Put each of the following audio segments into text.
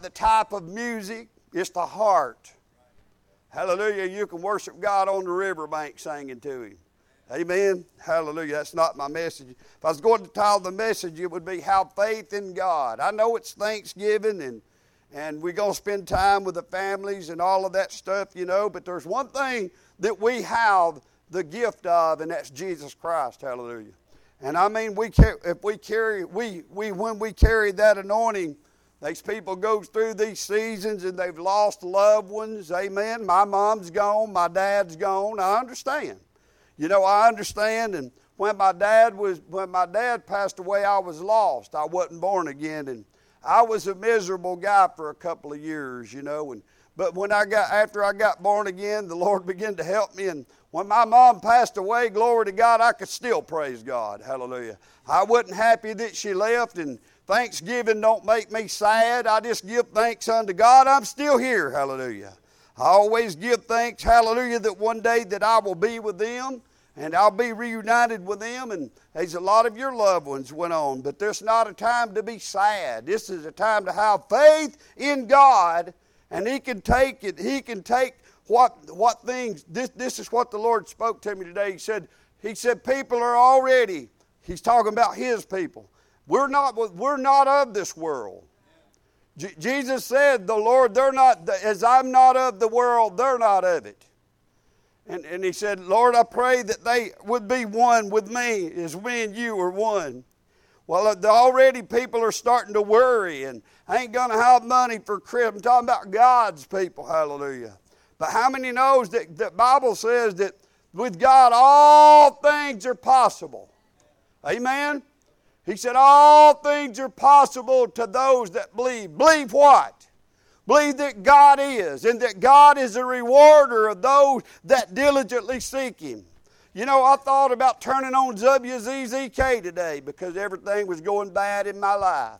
the type of music. It's the heart. Hallelujah. You can worship God on the riverbank singing to Him. Amen. Hallelujah. That's not my message. If I was going to title the message, it would be Have Faith in God. I know it's Thanksgiving and we're going to spend time with the families and all of that stuff, you know, but there's one thing that we have the gift of, and that's Jesus Christ. Hallelujah. And I mean, when we carry that anointing, these people go through these seasons and they've lost loved ones. Amen. My mom's gone. My dad's gone. I understand. You know, I understand. And when my dad passed away, I was lost. I wasn't born again, and I was a miserable guy for a couple of years, you know. But after I got born again, the Lord began to help me. And when my mom passed away, glory to God, I could still praise God. Hallelujah. I wasn't happy that she left, and Thanksgiving don't make me sad. I just give thanks unto God. I'm still here. Hallelujah. I always give thanks, hallelujah, that one day that I will be with them and I'll be reunited with them. And there's a lot of your loved ones went on, but there's not a time to be sad. This is a time to have faith in God, and He can take it. He can take what things. This is what the Lord spoke to me today. He said people are already. He's talking about His people. We're not of this world. Jesus said, the Lord, they're not, as I'm not of the world, they're not of it. And He said, Lord, I pray that they would be one with me as me and you are one. Well, already people are starting to worry and ain't going to have money for Christmas. I'm talking about God's people, hallelujah. But how many knows that the Bible says that with God all things are possible? Amen? He said, all things are possible to those that believe. Believe what? Believe that God is, and that God is a rewarder of those that diligently seek Him. You know, I thought about turning on WZZK today because everything was going bad in my life.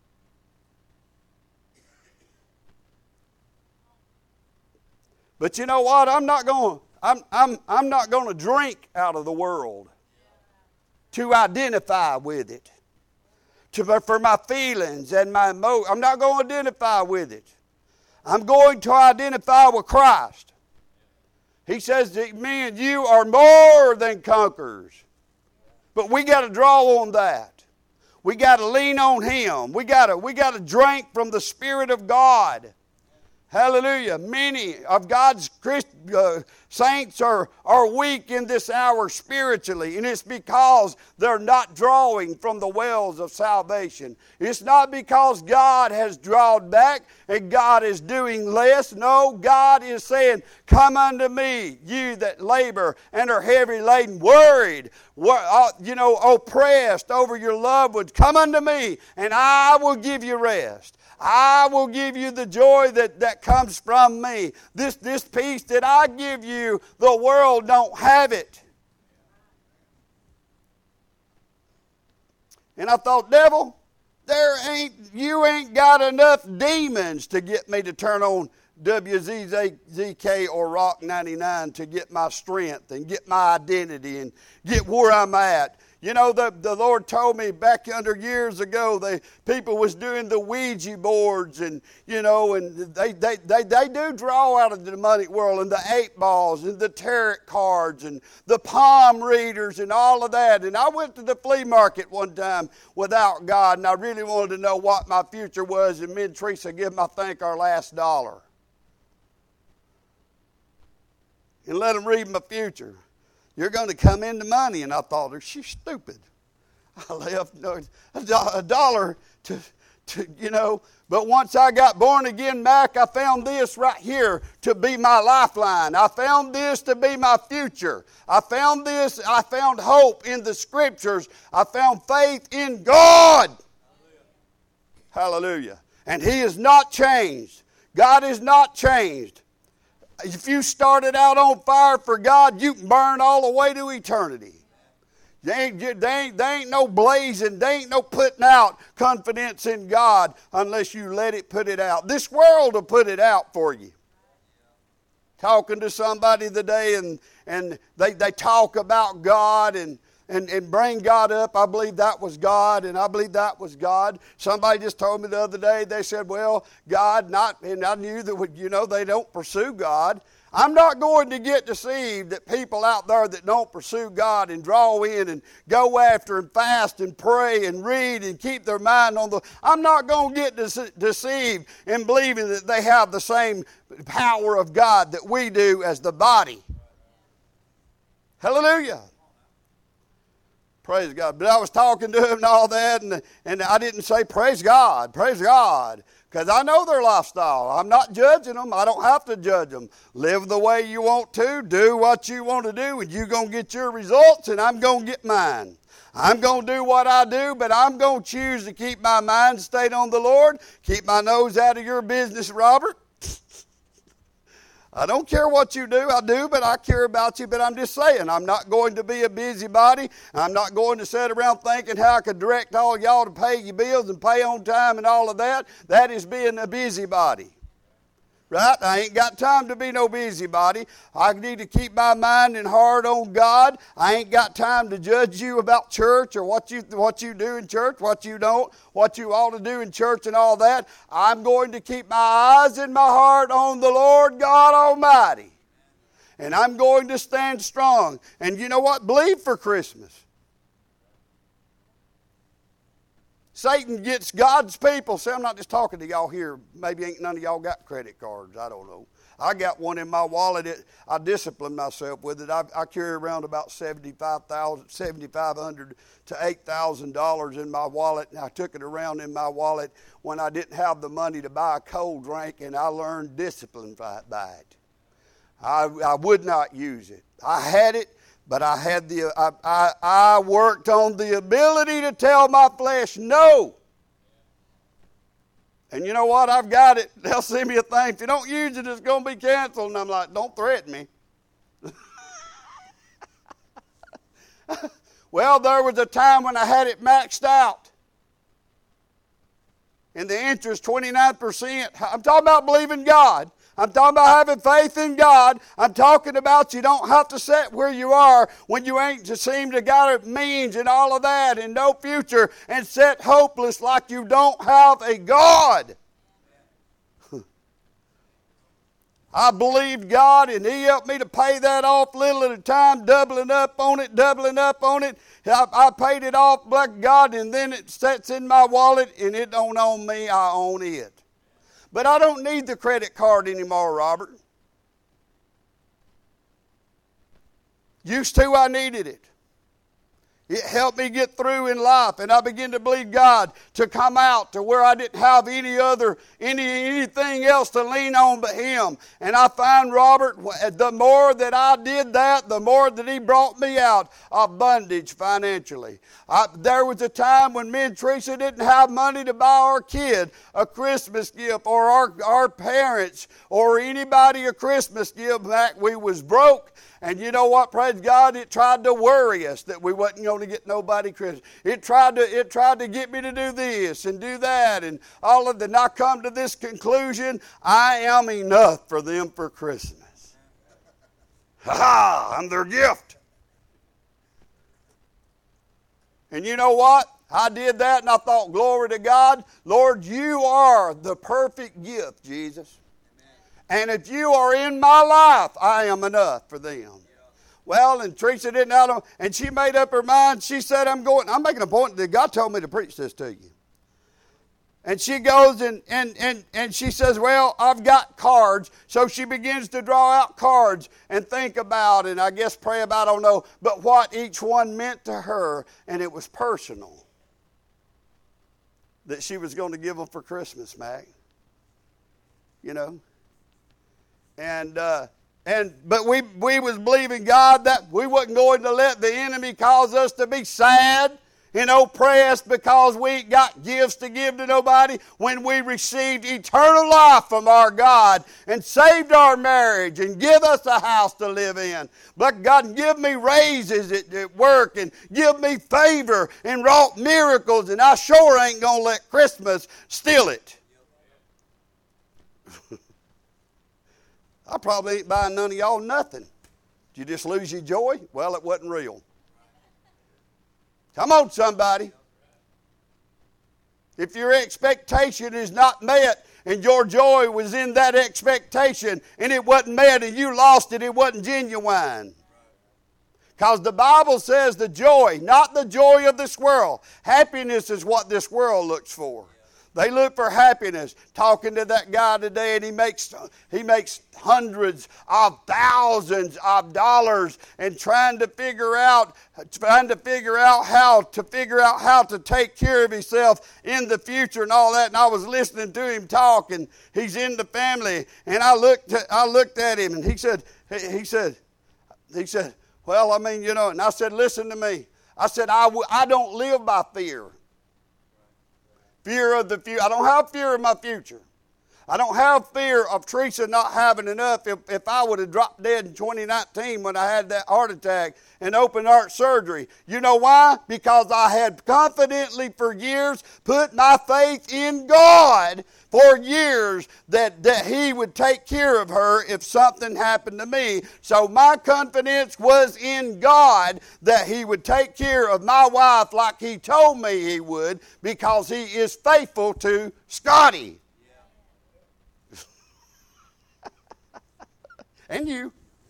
But you know what? I'm not going to drink out of the world to identify with it. For my feelings and my emotions. I'm not going to identify with it. I'm going to identify with Christ. He says that me and you are more than conquerors. But we got to draw on that. We got to lean on Him. We got to drink from the Spirit of God. Hallelujah. Many of God's saints are weak in this hour spiritually, and it's because they're not drawing from the wells of salvation. It's not because God has drawn back and God is doing less. No, God is saying, come unto me, you that labor and are heavy laden, worried, oppressed over your loved ones. Come unto me, and I will give you rest. I will give you the joy that comes from me. This peace that I give you, the world don't have it. And I thought, devil, you ain't got enough demons to get me to turn on WZZK or Rock 99 to get my strength and get my identity and get where I'm at. You know, the Lord told me back under years ago, people was doing the Ouija boards and, you know, and they do draw out of the demonic world, and the 8 balls and the tarot cards and the palm readers and all of that. And I went to the flea market one time without God, and I really wanted to know what my future was, and me and Teresa gave them, I think, our last dollar. And let them read my future. You're going to come into money. And I thought, she's stupid. I left a dollar to but once I got born again back, I found this right here to be my lifeline. I found this to be my future. I found hope in the Scriptures. I found faith in God. Hallelujah. And He is not changed. God is not changed. If you started out on fire for God, you can burn all the way to eternity. There ain't no blazing, there ain't no putting out confidence in God unless you let it put it out. This world will put it out for you. Talking to somebody today and they talk about God and and bring God up. I believe that was God, and I believe that was God. Somebody just told me the other day, they said, well, God not, and I knew that, they don't pursue God. I'm not going to get deceived that people out there that don't pursue God and draw in and go after and fast and pray and read and keep their mind on I'm not going to get deceived in believing that they have the same power of God that we do as the body. Hallelujah. Praise God. But I was talking to him and all that, and I didn't say praise God, because I know their lifestyle. I'm not judging them. I don't have to judge them. Live the way you want to. Do what you want to do, and you're going to get your results, and I'm going to get mine. I'm going to do what I do, but I'm going to choose to keep my mind stayed on the Lord, keep my nose out of your business, Robert. I don't care what you do. I do, but I care about you. But I'm just saying, I'm not going to be a busybody. I'm not going to sit around thinking how I could direct all y'all to pay your bills and pay on time and all of that. That is being a busybody. Right? I ain't got time to be no busybody. I need to keep my mind and heart on God. I ain't got time to judge you about church or what you do in church, what you don't, what you ought to do in church and all that. I'm going to keep my eyes and my heart on the Lord God Almighty. And I'm going to stand strong. And you know what? Believe for Christmas. Satan gets God's people. See, I'm not just talking to y'all here. Maybe ain't none of y'all got credit cards. I don't know. I got one in my wallet. I discipline myself with it. I carry around about $7,500 to $8,000 in my wallet. And I took it around in my wallet when I didn't have the money to buy a cold drink, and I learned discipline by it. I would not use it. I had it. But I worked on the ability to tell my flesh no. And you know what? I've got it. They'll send me a thing. If you don't use it, it's going to be canceled. And I'm like, don't threaten me. Well, there was a time when I had it maxed out. And the interest, 29%. I'm talking about believing God. I'm talking about having faith in God. I'm talking about you don't have to sit where you are when you ain't to seem to got means and all of that and no future and sit hopeless like you don't have a God. I believed God, and He helped me to pay that off little at a time, doubling up on it. I paid it off, like God, and then it sits in my wallet, and it don't own me, I own it. But I don't need the credit card anymore, Robert. Used to, I needed it. It helped me get through in life, and I began to believe God to come out to where I didn't have anything else to lean on but Him. And I find, Robert, the more that I did that, the more that He brought me out of bondage financially. There was a time when me and Teresa didn't have money to buy our kid a Christmas gift, or our parents, or anybody a Christmas gift. Back we was broke. And you know what, praise God, it tried to worry us that we wasn't going to get nobody Christmas. It tried to get me to do this and do that and all of that. And I come to this conclusion, I am enough for them for Christmas. Ha-ha, I'm their gift. And you know what? I did that and I thought, glory to God. Lord, you are the perfect gift, Jesus. And if you are in my life, I am enough for them. Well, and Teresa didn't know, and she made up her mind. She said, I'm making a point that God told me to preach this to you. And she goes and she says, well, I've got cards. So she begins to draw out cards and think about, and I guess pray about, I don't know, but what each one meant to her, and it was personal. That she was going to give them for Christmas, Mac. You know? But we was believing God that we wasn't going to let the enemy cause us to be sad and oppressed because we ain't got gifts to give to nobody when we received eternal life from our God and saved our marriage and give us a house to live in. But God, give me raises at work and give me favor and wrought miracles, and I sure ain't going to let Christmas steal it. I probably ain't buying none of y'all nothing. Did you just lose your joy? Well, it wasn't real. Come on, somebody. If your expectation is not met and your joy was in that expectation and it wasn't met and you lost it, it wasn't genuine. Because the Bible says the joy, not the joy of this world. Happiness is what this world looks for. They look for happiness. Talking to that guy today, and he makes hundreds of thousands of dollars, and trying to figure out how to take care of himself in the future and all that. And I was listening to him talk, and he's in the family, and I looked at him, and he said, well, I mean, and I said, listen to me. I said, I don't live by fear. Fear of the future. I don't have fear of my future. I don't have fear of Teresa not having enough. If I would have dropped dead in 2019 when I had that heart attack and open heart surgery. You know why? Because I had confidently for years put my faith in God for years that He would take care of her if something happened to me. So my confidence was in God that He would take care of my wife like He told me He would, because He is faithful to Scotty. And you.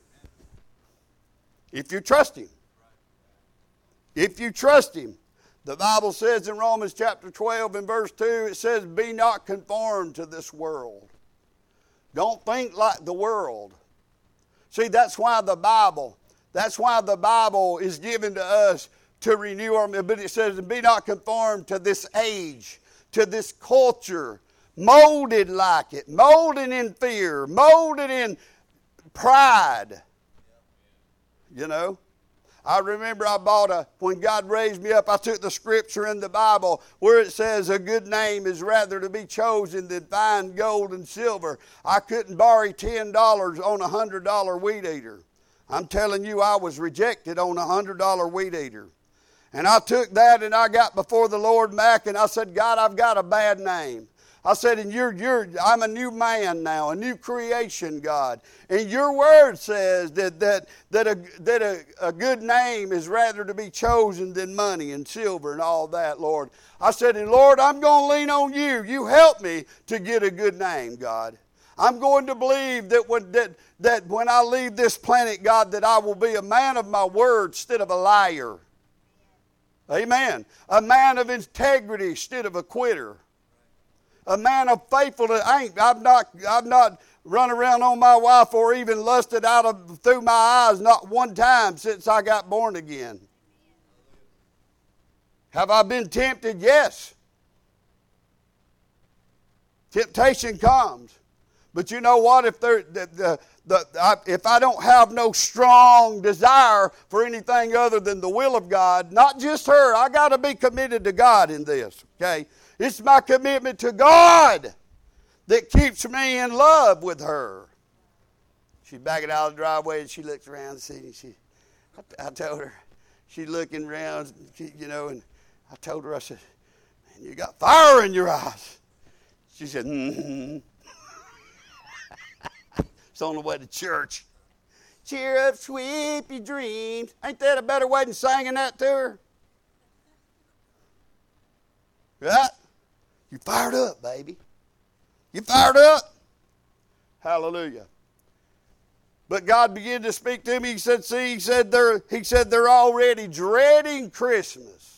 If you trust Him. If you trust Him. The Bible says in Romans chapter 12 and verse 2, it says, be not conformed to this world. Don't think like the world. See, that's why the Bible is given to us to renew our, but it says, be not conformed to this age, to this culture, molded like it, molded in fear, molded in pride. I remember when God raised me up, I took the scripture in the Bible where it says a good name is rather to be chosen than fine gold and silver. I couldn't borrow $10 on a $100 weed eater. I'm telling you, I was rejected on a $100 weed eater. And I took that and I got before the Lord Mac and I said, God, I've got a bad name. I said, and I'm a new man now, a new creation, God. And your word says that a good name is rather to be chosen than money and silver and all that, Lord. I said, and Lord, I'm going to lean on you. You help me to get a good name, God. I'm going to believe that when I leave this planet, God, that I will be a man of my word instead of a liar. Amen. A man of integrity instead of a quitter. A man of faithfulness. I've not run around on my wife or even lusted through my eyes not one time since I got born again. Have I been tempted? Yes. Temptation comes. But you know what? If I don't have no strong desire for anything other than the will of God, not just her, I got to be committed to God in this, okay? It's my commitment to God that keeps me in love with her. She's backing out of the driveway and she looks around and sees. I told her, she's looking around, and I told her, I said, man, you got fire in your eyes. She said, mm-hmm. It's on the way to church. Cheer up, sweep your dreams. Ain't that a better way than singing that to her? Right? You fired up, baby. You fired up? Hallelujah. But God began to speak to me. He said they're already dreading Christmas.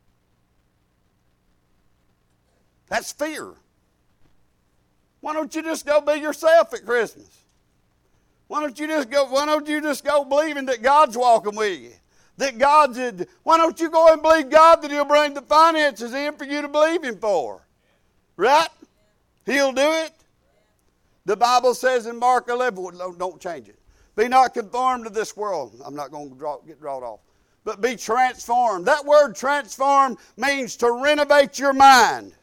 That's fear. Why don't you just go be yourself at Christmas? Why don't you just go believing that God's walking with you? Why don't you go and believe God that He'll bring the finances in for you to believe Him for? Right? He'll do it. The Bible says in Mark 11, don't change it. Be not conformed to this world. I'm not going to get drawn off. But be transformed. That word transform means to renovate your mind.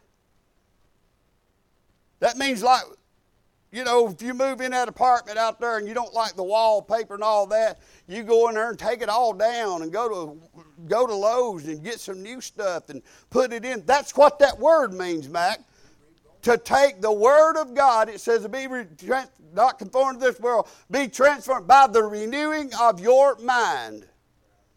That means if you move in that apartment out there and you don't like the wallpaper and all that, you go in there and take it all down and go to Lowe's and get some new stuff and put it in. That's what that word means, Mac. To take the Word of God, it says to be not conformed to this world, be transformed by the renewing of your mind.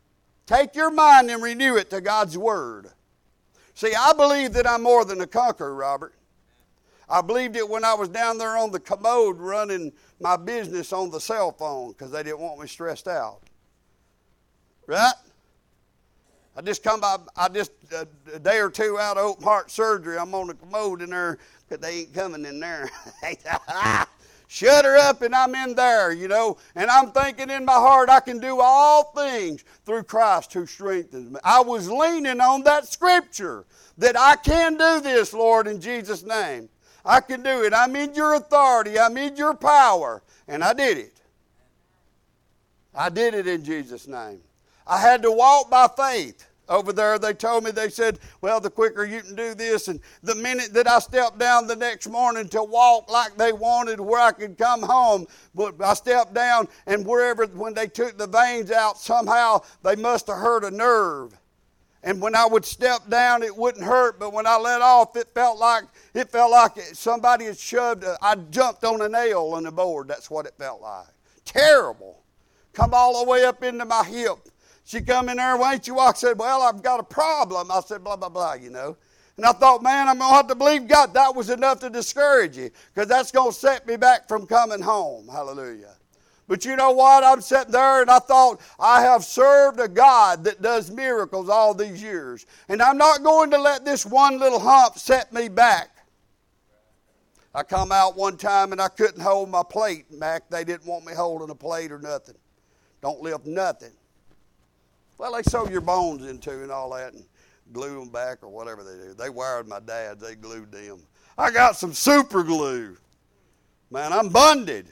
Take your mind and renew it to God's Word. See, I believe that I'm more than a conqueror, Robert. I believed it when I was down there on the commode running my business on the cell phone because they didn't want me stressed out. Right? I just a day or two out of open heart surgery, I'm on the commode in there because they ain't coming in there. Shut her up and I'm in there, you know. And I'm thinking in my heart, I can do all things through Christ who strengthens me. I was leaning on that scripture that I can do this, Lord, in Jesus' name. I can do it. I'm in your authority. I'm in your power. And I did it. I did it in Jesus' name. I had to walk by faith. Over there, they told me, they said, well, the quicker you can do this. And the minute that I stepped down the next morning to walk like they wanted where I could come home, but I stepped down and when they took the veins out, somehow they must have hurt a nerve. And when I would step down, it wouldn't hurt, but when I let off, it felt like somebody had I jumped on a nail in the board. That's what it felt like. Terrible. Come all the way up into my hip. She come in there, why don't you walk? I said, well, I've got a problem. I said, blah, blah, blah, you know. And I thought, man, I'm going to have to believe God. That was enough to discourage you because that's going to set me back from coming home. Hallelujah. But you know what? I'm sitting there and I thought, I have served a God that does miracles all these years. And I'm not going to let this one little hump set me back. I come out one time and I couldn't hold my plate, Mac. They didn't want me holding a plate or nothing. Don't lift nothing. Well, they sew your bones into and all that and glue them back or whatever they do. They wired my dad. They glued them. I got some super glue. Man, I'm bonded.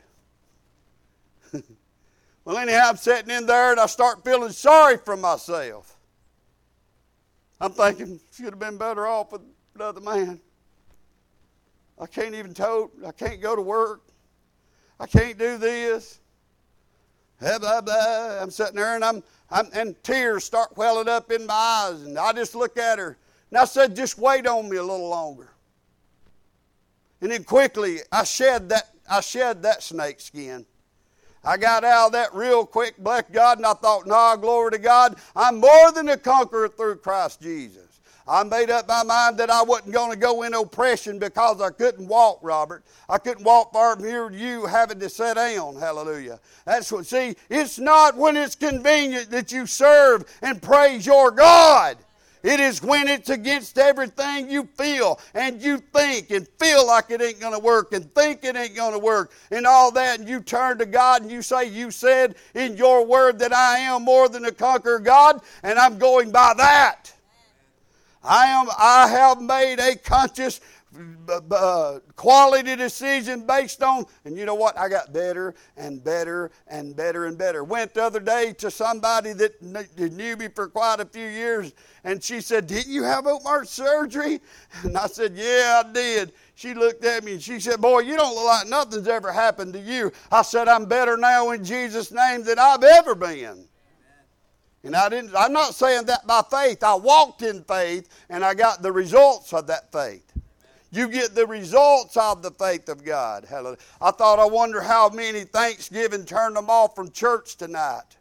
Well, anyhow, I'm sitting in there and I start feeling sorry for myself. I'm thinking, should have been better off with another man. I can't even tote. I can't go to work. I can't do this. Blah, blah, blah. I'm sitting there and tears start welling up in my eyes. And I just look at her. And I said, just wait on me a little longer. And then quickly, I shed that snake skin. I got out of that real quick, bless God, and I thought, nah, glory to God. I'm more than a conqueror through Christ Jesus. I made up my mind that I wasn't going to go in oppression because I couldn't walk, Robert. I couldn't walk far from here to you having to sit down. Hallelujah. That's what, see, it's not when it's convenient that you serve and praise your God. It is when it's against everything you feel and you think and feel like it ain't going to work and think it ain't going to work and all that. And you turn to God and you say, you said in your word that I am more than a conqueror, God, and I'm going by that. I have made a conscious quality decision based on, and you know what? I got better and better and better and better. Went the other day to somebody that knew me for quite a few years, and she said, didn't you have open heart surgery? And I said, yeah, I did. She looked at me and she said, boy, you don't look like nothing's ever happened to you. I said, I'm better now in Jesus' name than I've ever been. And I'm not saying that by faith. I walked in faith and I got the results of that faith. You get the results of the faith of God. Hallelujah. I wonder how many Thanksgiving turned them off from church tonight.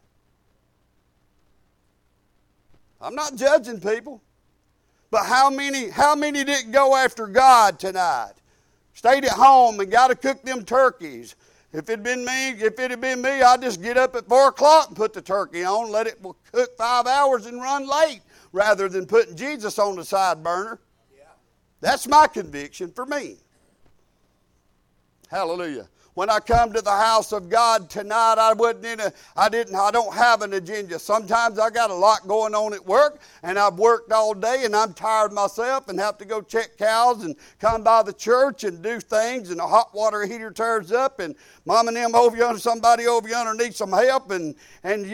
I'm not judging people. But how many didn't go after God tonight? Stayed at home and got to cook them turkeys. If it had been me, I'd just get up at 4 o'clock and put the turkey on, let it cook 5 hours and run late, rather than putting Jesus on the side burner. Yeah. That's my conviction for me. Hallelujah. When I come to the house of God tonight, I don't have an agenda. Sometimes I got a lot going on at work, and I've worked all day, and I'm tired myself, and have to go check cows and come by the church and do things, and the hot water heater turns up, and Mom and them over yonder, somebody over yonder needs some help, and you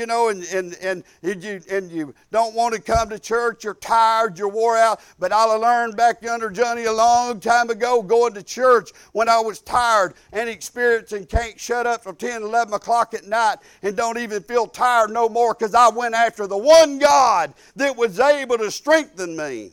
don't want to come to church. You're tired, you're wore out. But I learned back yonder, Johnny, a long time ago, going to church when I was tired and experiencing can't shut up till 10, 11 o'clock at night and don't even feel tired no more, because I went after the one God that was able to strengthen me.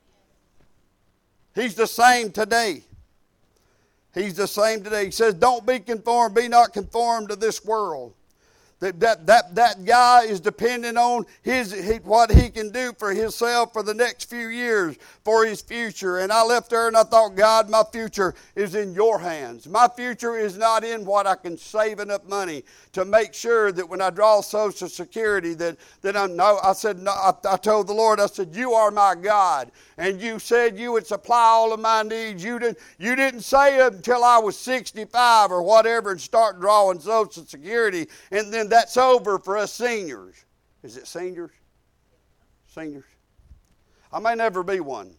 He's the same today. He's the same today. He says, don't be conformed, be not conformed to this world. That guy is depending on what he can do for himself for the next few years, for his future. And I left there and I thought, God, my future is in your hands. My future is not in what I can save enough money to make sure that when I draw Social Security that I'm no. I said, no, I told the Lord, I said, you are my God. And you said you would supply all of my needs. You didn't say it until I was 65 or whatever and start drawing Social Security, and then that's over for us seniors. Is it seniors? Seniors? I may never be one.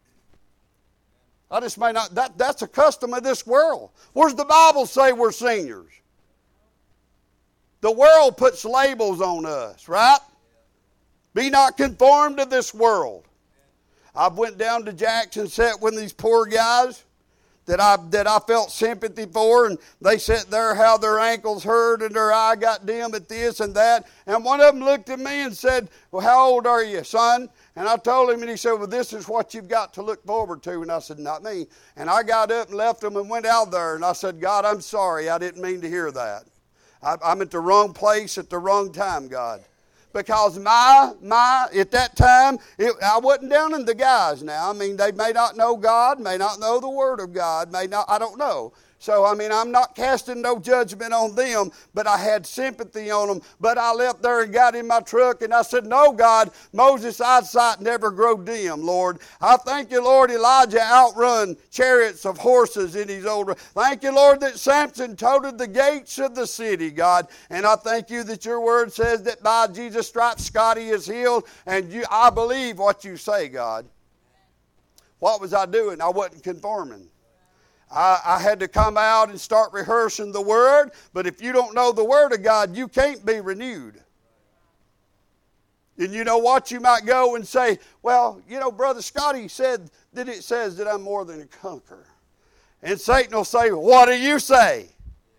I just may not. That's a custom of this world. Where's the Bible say we're seniors? The world puts labels on us, right? Be not conformed to this world. I went down to Jackson, sat with these poor guys that I felt sympathy for, and they sat there how their ankles hurt and their eye got dim at this and that. And one of them looked at me and said, well, how old are you, son? And I told him, and he said, well, this is what you've got to look forward to. And I said, not me. And I got up and left them and went out there, and I said, God, I'm sorry. I didn't mean to hear that. I'm at the wrong place at the wrong time, God. Because at that time, I wasn't down in the guys now. I mean, they may not know God, may not know the Word of God, may not, I don't know. So, I mean, I'm not casting no judgment on them, but I had sympathy on them. But I left there and got in my truck, and I said, no, God, Moses' eyesight never grow dim, Lord. I thank you, Lord, Elijah outrun chariots of horses in his old... Thank you, Lord, that Samson toted the gates of the city, God. And I thank you that your word says that by Jesus' stripes Scotty is healed, and I believe what you say, God. What was I doing? I wasn't conforming. I had to come out and start rehearsing the Word, but if you don't know the Word of God, you can't be renewed. And you know what? You might go and say, well, you know, Brother Scotty said that it says that I'm more than a conqueror. And Satan will say, what do you say?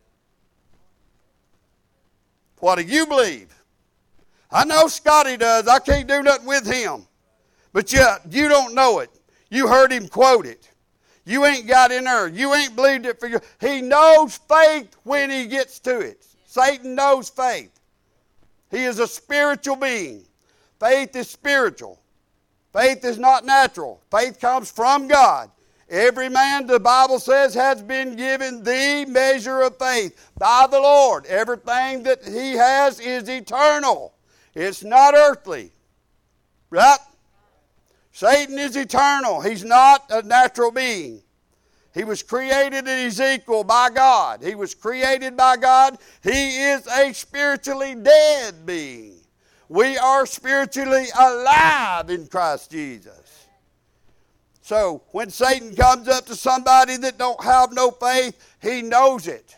What do you believe? I know Scotty does. I can't do nothing with him. But you don't know it. You heard him quote it. You ain't got in there. You ain't believed it for you. He knows faith when he gets to it. Satan knows faith. He is a spiritual being. Faith is spiritual. Faith is not natural. Faith comes from God. Every man, the Bible says, has been given the measure of faith by the Lord. Everything that he has is eternal. It's not earthly. Right? Satan is eternal. He's not a natural being. He was created in Ezekiel by God. He was created by God. He is a spiritually dead being. We are spiritually alive in Christ Jesus. So when Satan comes up to somebody that don't have no faith, he knows it.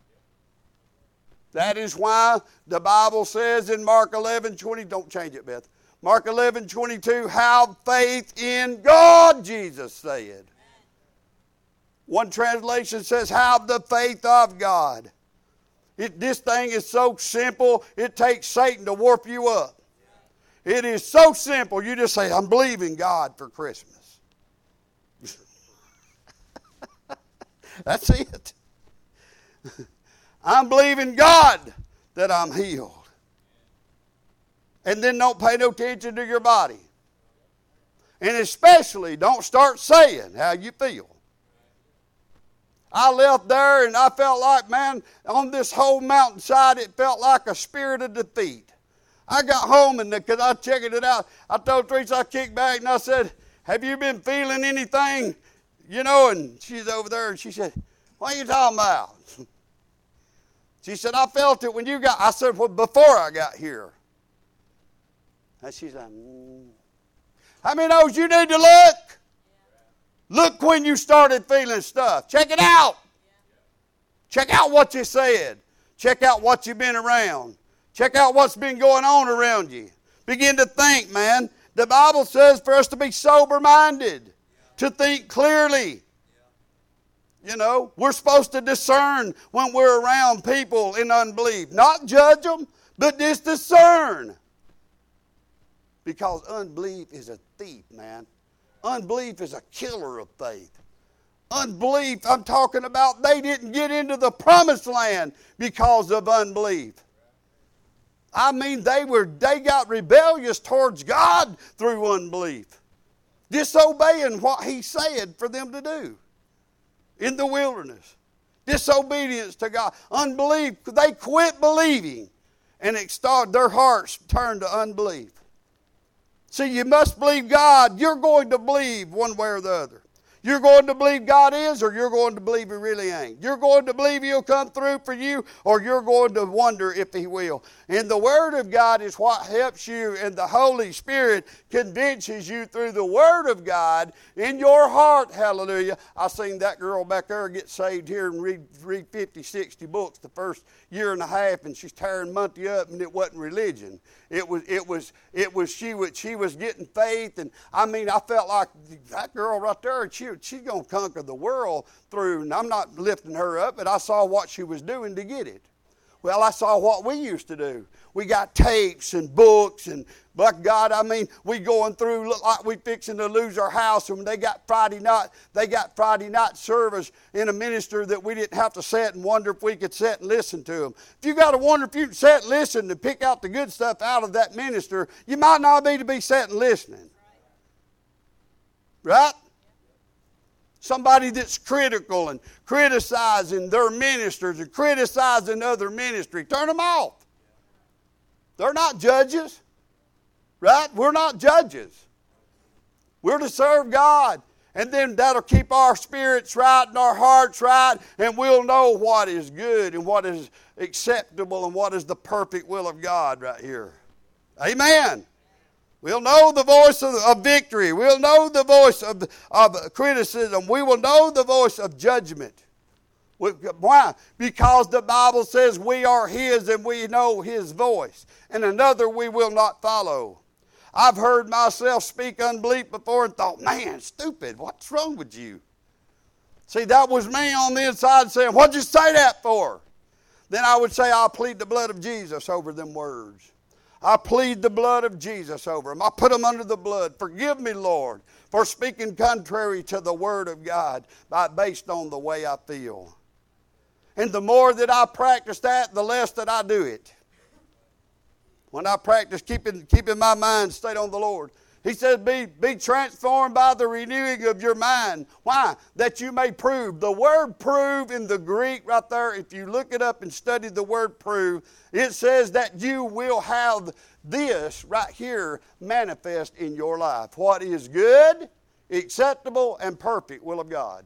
That is why the Bible says in Mark 11:20, don't change it, Beth. Mark 11:22, have faith in God, Jesus said. One translation says, have the faith of God. This thing is so simple, it takes Satan to warp you up. It is so simple, you just say, I'm believing God for Christmas. That's it. I'm believing God that I'm healed. And then don't pay no attention to your body. And especially don't start saying how you feel. I left there and I felt like, man, on this whole mountainside, it felt like a spirit of defeat. I got home and because I checked it out, I told Teresa, I kicked back and I said, have you been feeling anything? You know, and she's over there and she said, what are you talking about? She said, I felt it when you got, I said, well, before I got here. And she's like, How many knows you need to look? Look when you started feeling stuff. Check it out. Check out what you said. Check out what you've been around. Check out what's been going on around you. Begin to think, man. The Bible says for us to be sober-minded, to think clearly. You know, we're supposed to discern when we're around people in unbelief. Not judge them, but just discern. Because unbelief is a thief, man. Unbelief is a killer of faith. Unbelief, I'm talking about they didn't get into the promised land because of unbelief. I mean, they got rebellious towards God through unbelief. Disobeying what he said for them to do in the wilderness. Disobedience to God. Unbelief. They quit believing. And their hearts turned to unbelief. See, you must believe God. You're going to believe one way or the other. You're going to believe God is, or you're going to believe He really ain't. You're going to believe He'll come through for you, or you're going to wonder if He will. And the Word of God is what helps you, and the Holy Spirit convinces you through the Word of God in your heart. Hallelujah. I seen that girl back there get saved here and read 50, 60 books the first year and a half, and she's tearing Monty up, and it wasn't religion. She was getting faith, and I mean, I felt like that girl right there, she's going to conquer the world through, and I'm not lifting her up, but I saw what she was doing to get it. Well, I saw what we used to do. We got tapes and books, and but God, I mean, we going through, look like we fixing to lose our house, and they got Friday night service in a minister that we didn't have to sit and wonder if we could sit and listen to them. If you got to wonder if you can sit and listen and pick out the good stuff out of that minister, you might not be to be sitting listening. Right? Somebody that's critical and criticizing their ministers and criticizing other ministry, turn them off. They're not judges. Right? We're not judges. We're to serve God. And then that'll keep our spirits right and our hearts right, and we'll know what is good and what is acceptable and what is the perfect will of God right here. Amen. We'll know the voice of victory. We'll know the voice of criticism. We will know the voice of judgment. Why? Because the Bible says we are His and we know His voice. And another we will not follow. I've heard myself speak unbelief before and thought, man, stupid, what's wrong with you? See, that was me on the inside saying, what'd you say that for? Then I would say, I'll plead the blood of Jesus over them words. I plead the blood of Jesus over them. I put them under the blood. Forgive me, Lord, for speaking contrary to the Word of God based on the way I feel. And the more that I practice that, the less that I do it. When I practice keeping my mind stayed on the Lord. He says, be transformed by the renewing of your mind. Why? That you may prove. The word prove in the Greek right there, if you look it up and study the word prove, it says that you will have this right here manifest in your life. What is good, acceptable, and perfect will of God.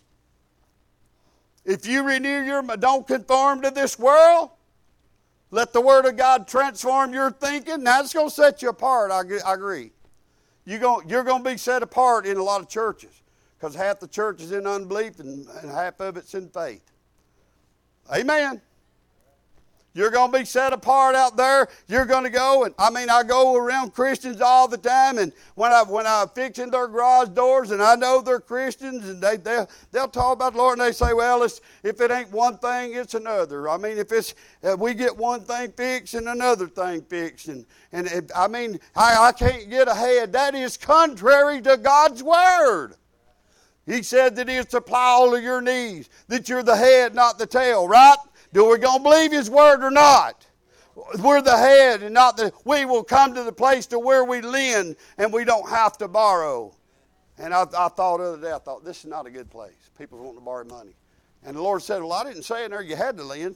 If you renew don't conform to this world, let the Word of God transform your thinking. Now, it's going to set you apart, I agree. You're going to be set apart in a lot of churches because half the church is in unbelief and half of it's in faith. Amen. You're going to be set apart out there. You're going to go, and I go around Christians all the time, and when I'm fixing their garage doors, and I know they're Christians, and they'll talk about the Lord, and they say, well, if it ain't one thing, it's another. We get one thing fixed and another thing fixed, I can't get ahead. That is contrary to God's Word. He said that He'll supply all of your needs, that you're the head, not the tail, right? Do we going to believe His Word or not? We're the head and not the... We will come to the place to where we lend and we don't have to borrow. And I thought the other day, this is not a good place. People want to borrow money. And the Lord said, well, I didn't say in there you had to lend.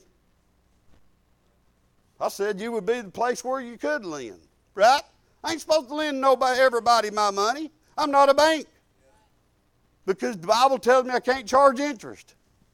I said you would be the place where you could lend. Right? I ain't supposed to lend everybody my money. I'm not a bank. Because the Bible tells me I can't charge interest.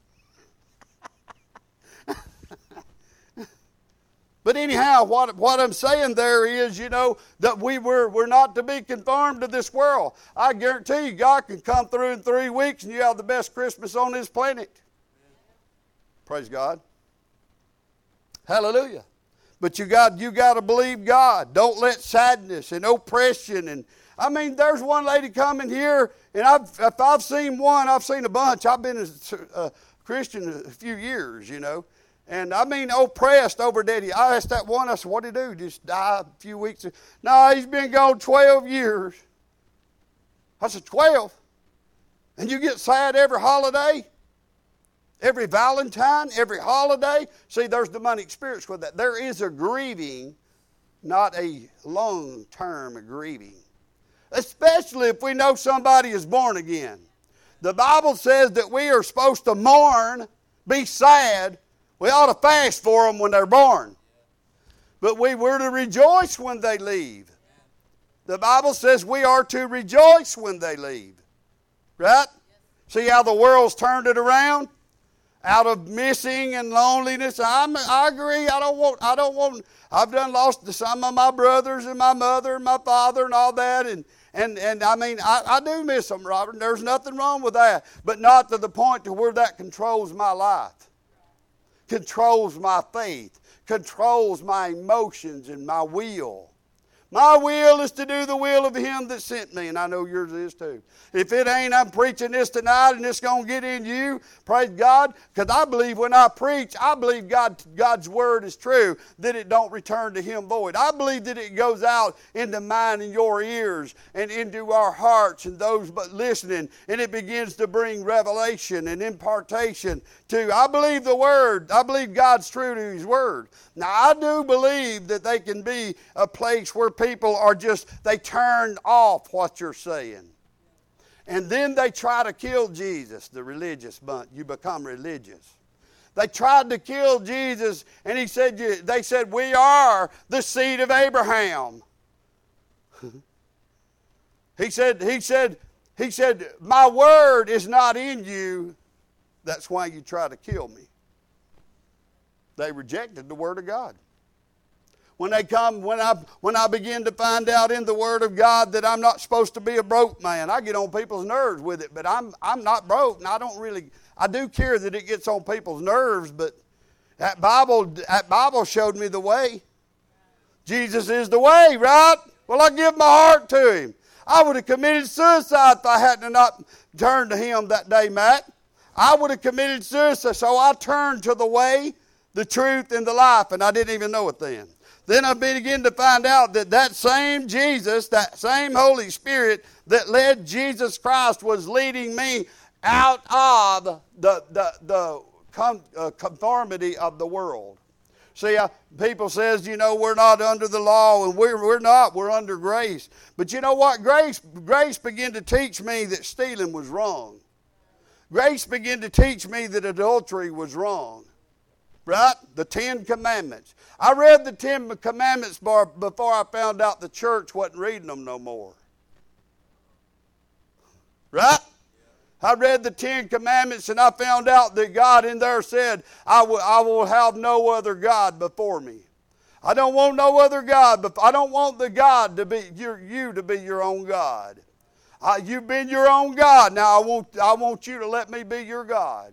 But anyhow, what I'm saying there is, that we're not to be conformed to this world. I guarantee you, God can come through in 3 weeks and you have the best Christmas on this planet. Praise God. Hallelujah. But you got to believe God. Don't let sadness and oppression and there's one lady coming here, and if I've seen one, I've seen a bunch. I've been a Christian a few years, And oppressed over daddy. I asked that one, I said, what'd he do? Just die a few weeks? No, he's been gone 12 years. I said, 12? And you get sad every holiday? Every Valentine? Every holiday? See, there's demonic spirits with that. There is a grieving not a long-term grieving. Especially if we know somebody is born again. The Bible says that we are supposed to mourn, be sad. We ought to fast for them when they're born. But we were to rejoice when they leave. The Bible says we are to rejoice when they leave. Right? See how the world's turned it around? Out of missing and loneliness. I agree. I've done lost some of my brothers and my mother and my father and all that. And I mean, I do miss them, Robert. There's nothing wrong with that. But not to the point to where that controls my life. Controls my faith. Controls my emotions and my will. My will is to do the will of Him that sent me, and I know yours is too. If it ain't, I'm preaching this tonight and it's going to get in you, praise God, because I believe when I preach, I believe God's Word is true, that it don't return to Him void. I believe that it goes out into mine and your ears and into our hearts and those but listening, and it begins to bring revelation and impartation to. I believe the Word. I believe God's true to His Word. Now, I do believe that they can be a place where people are just, they turn off what you're saying. And then they try to kill Jesus, the religious bunch. You become religious. They tried to kill Jesus, and they said, we are the seed of Abraham. He said, my word is not in you. That's why you try to kill me. They rejected the Word of God. When I begin to find out in the Word of God that I'm not supposed to be a broke man, I get on people's nerves with it, but I'm not broke, and I do care that it gets on people's nerves, but that Bible showed me the way. Jesus is the way, right? Well, I give my heart to Him. I would have committed suicide if I hadn't not turned to Him that day, Matt. I would have committed suicide, so I turned to the way, the truth, and the life, and I didn't even know it then. Then I began to find out that same Jesus, that same Holy Spirit that led Jesus Christ was leading me out of the conformity of the world. See, people says, we're not under the law, and we're not. We're under grace. But you know what? Grace began to teach me that stealing was wrong. Grace began to teach me that adultery was wrong. Right? The 10 Commandments. I read the 10 Commandments before I found out the church wasn't reading them no more. Right? I read the 10 Commandments and I found out that God in there said, I will have no other God before me. I don't want no other God. I don't want the God to be you to be your own God. You've been your own God. Now I want you to let me be your God.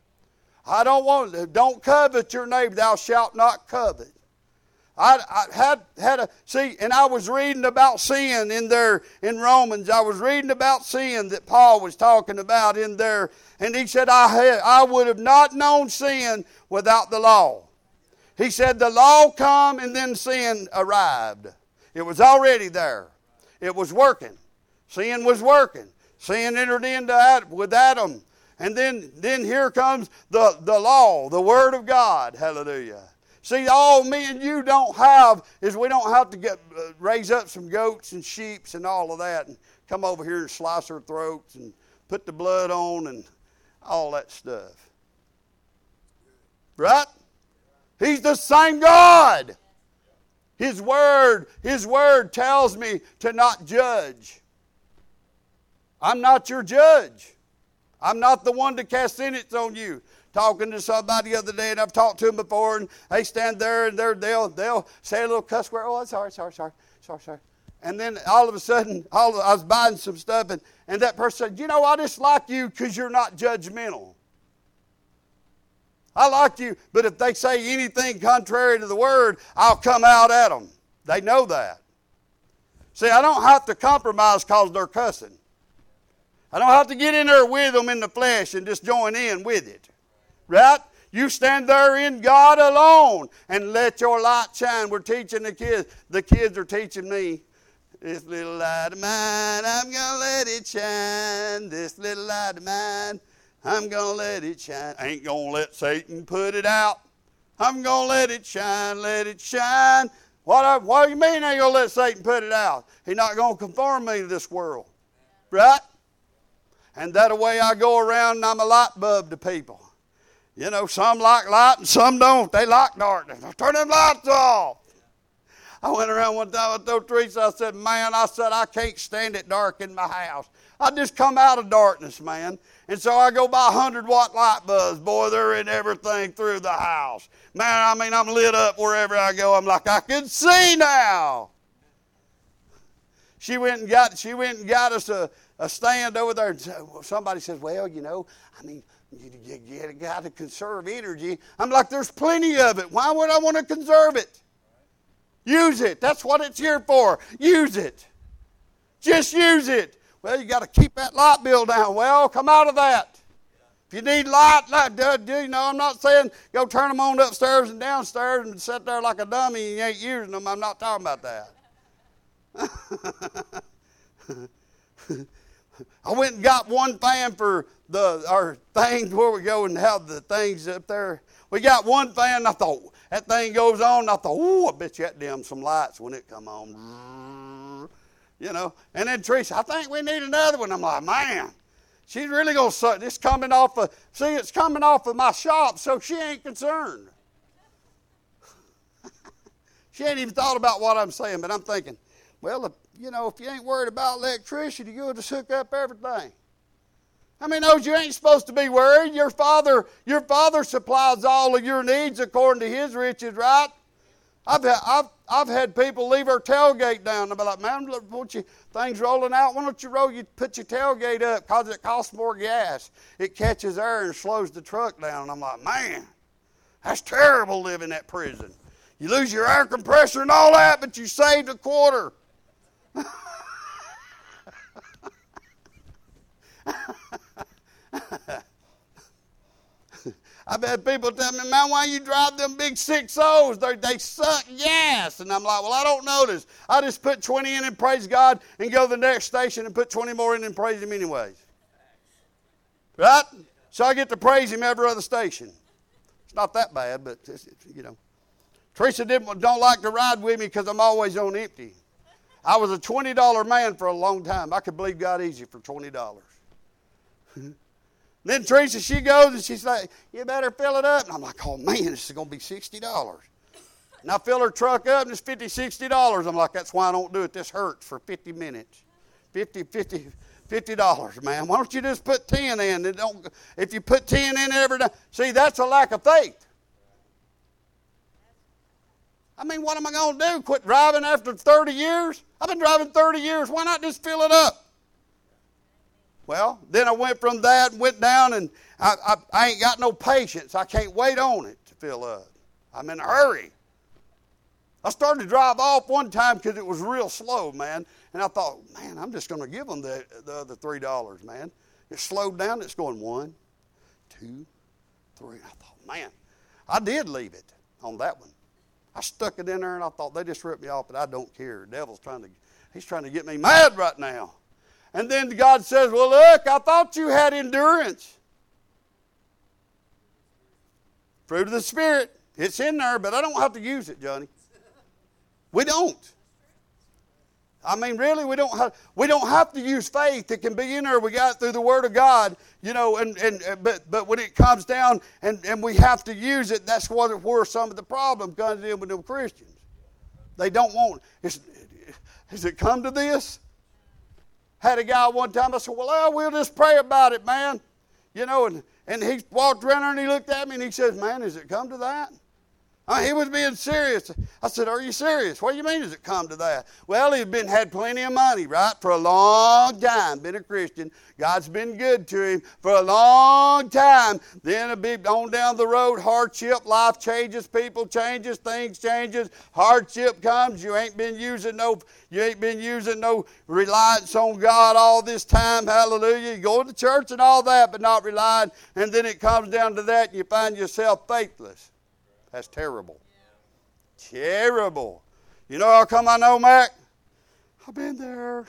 Don't covet your neighbor, thou shalt not covet. And I was reading about sin in there in Romans. I was reading about sin that Paul was talking about in there. And he said, I would have not known sin without the law. He said the law come and then sin arrived. It was already there. It was working. Sin was working. Sin entered into with Adam. And then here comes the law, the Word of God. Hallelujah. See, all me and you don't have is we don't have to raise up some goats and sheep and all of that and come over here and slice our throats and put the blood on and all that stuff. Right? He's the same God. His word tells me to not judge. I'm not your judge. I'm not the one to cast sentence on you. Talking to somebody the other day, and I've talked to them before, and they stand there, and they'll say a little cuss word. Oh, sorry. And then all of a sudden, I was buying some stuff, and that person said, I just like you because you're not judgmental. I like you, but if they say anything contrary to the Word, I'll come out at them. They know that. See, I don't have to compromise because they're cussing. I don't have to get in there with them in the flesh and just join in with it. Right? You stand there in God alone and let your light shine. We're teaching the kids. The kids are teaching me. This little light of mine, I'm going to let it shine. This little light of mine, I'm going to let it shine. I ain't going to let Satan put it out. I'm going to let it shine What do you mean ain't going to let Satan put it out? He's not going to conform me to this world. Right? And that way I go around and I'm a light bulb to people. You know, some like light and some don't. They like darkness. Turn them lights off. I went around one time, I told Teresa, I said, man, I can't stand it dark in my house. I just come out of darkness, man. And so I go buy 100-watt light bulbs. Boy, they're in everything through the house. Man, I mean, I'm lit up wherever I go. I'm like, I can see now. She went and got us a stand over there. And somebody says, well, you know, I mean, you got to conserve energy. I'm like, there's plenty of it. Why would I want to conserve it? Use it. That's what it's here for. Use it. Just use it. Well, you got to keep that light bill down. Well, come out of that. If you need light, you know, I'm not saying go turn them on upstairs and downstairs and sit there like a dummy and you ain't using them. I'm not talking about that. I went and got one fan for our things where we go and have the things up there. We got one fan, and I thought, that thing goes on, and I thought, ooh, I bet you that dim some lights when it come on. You know, and then Teresa, I think we need another one. I'm like, man, she's really going to suck. It's coming off of, it's coming off of my shop, so she ain't concerned. She ain't even thought about what I'm saying, but I'm thinking, well, you know, if you ain't worried about electricity, you'll just hook up everything. I mean, knows you ain't supposed to be worried. Your father supplies all of your needs according to his riches, right? I've had people leave their tailgate down. They'll be like, man, look, things rolling out. Why don't you put your tailgate up because it costs more gas. It catches air and slows the truck down. And I'm like, man, that's terrible living at prison. You lose your air compressor and all that, but you saved a quarter. I've had people tell me, man, why you drive them big 6.0s? They suck gas. And I'm like, well, I don't notice. I just put 20 in and praise God and go to the next station and put 20 more in and praise Him anyways. Right? So I get to praise Him every other station. It's not that bad, but, you know. Teresa don't like to ride with me because I'm always on empty. I was a $20 man for a long time. I could believe God easy for $20. Then Teresa, she goes and she's like, you better fill it up. And I'm like, oh man, this is going to be $60. And I fill her truck up and it's $50, $60. I'm like, that's why I don't do it. This hurts for 50 minutes. $50, man. Why don't you just put 10 in? If you put 10 in every day. See, that's a lack of faith. I mean, what am I going to do? Quit driving after 30 years? I've been driving 30 years. Why not just fill it up? Well, then I went from that and went down, and I ain't got no patience. I can't wait on it to fill up. I'm in a hurry. I started to drive off one time because it was real slow, man. And I thought, man, I'm just going to give them the other $3, man. It slowed down. It's going 1, 2, 3. I thought, man, I did leave it on that one. I stuck it in there, and I thought, they just ripped me off, but I don't care. The devil's he's trying to get me mad right now. And then God says, well, look, I thought you had endurance. Fruit of the Spirit. It's in there, but I don't have to use it, Johnny. We don't. I mean, really, we don't have to use faith. It can be in there. We got it through the Word of God, you know. But when it comes down and we have to use it, that's where some of the problem comes in with them Christians. They don't want it. Has it come to this? Had a guy one time. I said, well, we'll just pray about it, man. You know, and he walked around there and he looked at me and he says, man, has it come to that? He was being serious. I said, are you serious? What do you mean has it come to that? Well, he's had plenty of money, right? For a long time, been a Christian. God's been good to him for a long time. Then a bit on down the road, hardship, life changes, people changes, things changes. Hardship comes. You ain't been using no reliance on God all this time. Hallelujah. You go to church and all that, but not relying. And then it comes down to that, and you find yourself faithless. That's terrible. Yeah. Terrible. You know how come I know, Mac? I've been there.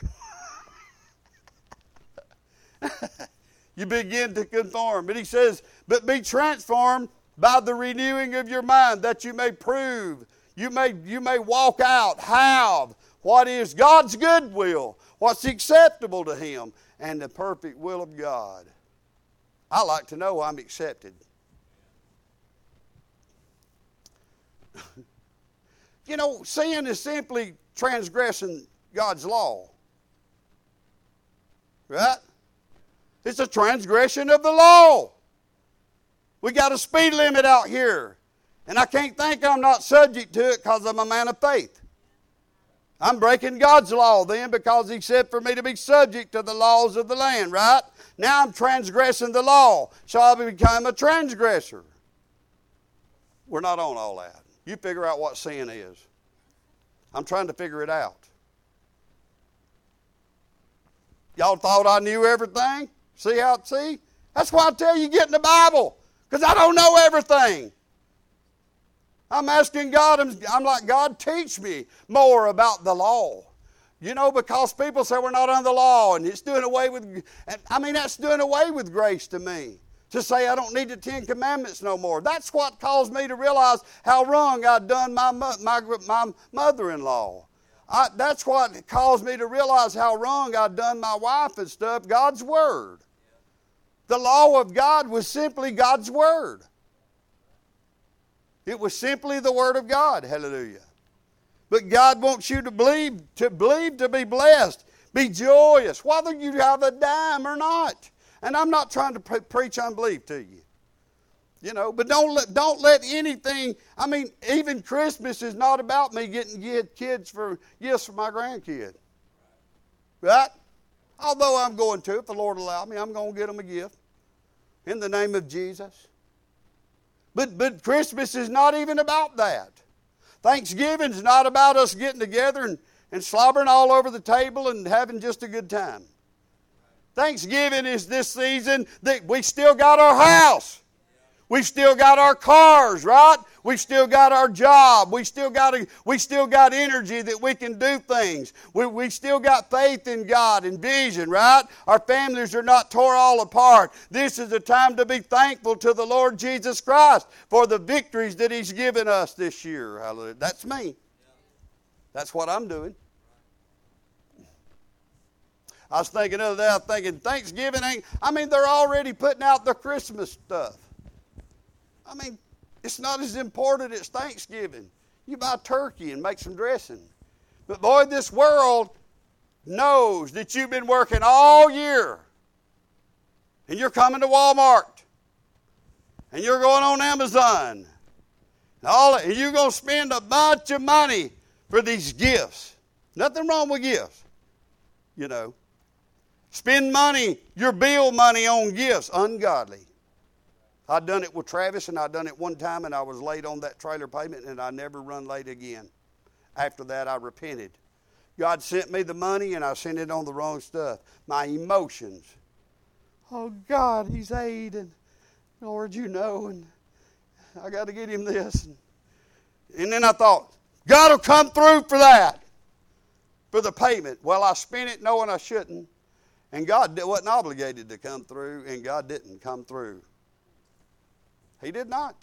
You begin to conform. But he says, but be transformed by the renewing of your mind, that you may prove. You may walk out, have what is God's good will, what's acceptable to Him, and the perfect will of God. I like to know I'm accepted. You know, sin is simply transgressing God's law. Right? It's a transgression of the law. We got a speed limit out here. And I can't think I'm not subject to it because I'm a man of faith. I'm breaking God's law then because He said for me to be subject to the laws of the land, right? Now I'm transgressing the law, so I become a transgressor. We're not on all that. You figure out what sin is. I'm trying to figure it out. Y'all thought I knew everything? See? That's why I tell you get in the Bible, because I don't know everything. I'm asking God, I'm like, God, teach me more about the law. You know, because people say we're not under the law, and it's doing away with, that's doing away with grace to me. To say I don't need the 10 Commandments no more. That's what caused me to realize how wrong I'd done my mother-in-law. That's what caused me to realize how wrong I'd done my wife and stuff, God's Word. The law of God was simply God's Word. It was simply the Word of God. Hallelujah. But God wants you to believe to be blessed. Be joyous, whether you have a dime or not. And I'm not trying to preach unbelief to you. You know, but don't let anything, even Christmas is not about me getting gifts for my grandkid. Right? Although I'm going to, if the Lord allow me, I'm going to get them a gift. In the name of Jesus. But Christmas is not even about that. Thanksgiving is not about us getting together and slobbering all over the table and having just a good time. Thanksgiving is this season that we still got our house. We still got our cars, right? We still got our job. We still got energy that we can do things. We still got faith in God and vision, right? Our families are not tore all apart. This is a time to be thankful to the Lord Jesus Christ for the victories that He's given us this year. Hallelujah. That's me. That's what I'm doing. I was thinking the other day, Thanksgiving they're already putting out their Christmas stuff. It's not as important as Thanksgiving. You buy turkey and make some dressing. But boy, this world knows that you've been working all year. And you're coming to Walmart. And you're going on Amazon. And you're going to spend a bunch of money for these gifts. Nothing wrong with gifts. You know. Spend money, your bill money on gifts, ungodly. I'd done it with Travis, and I'd done it one time, and I was late on that trailer payment, and I never run late again. After that, I repented. God sent me the money, and I sent it on the wrong stuff. My emotions. Oh, God, He's aid, and Lord, you know, and I got to get Him this. And then I thought, God will come through for that, for the payment. Well, I spent it knowing I shouldn't. And God wasn't obligated to come through, and God didn't come through. He did not.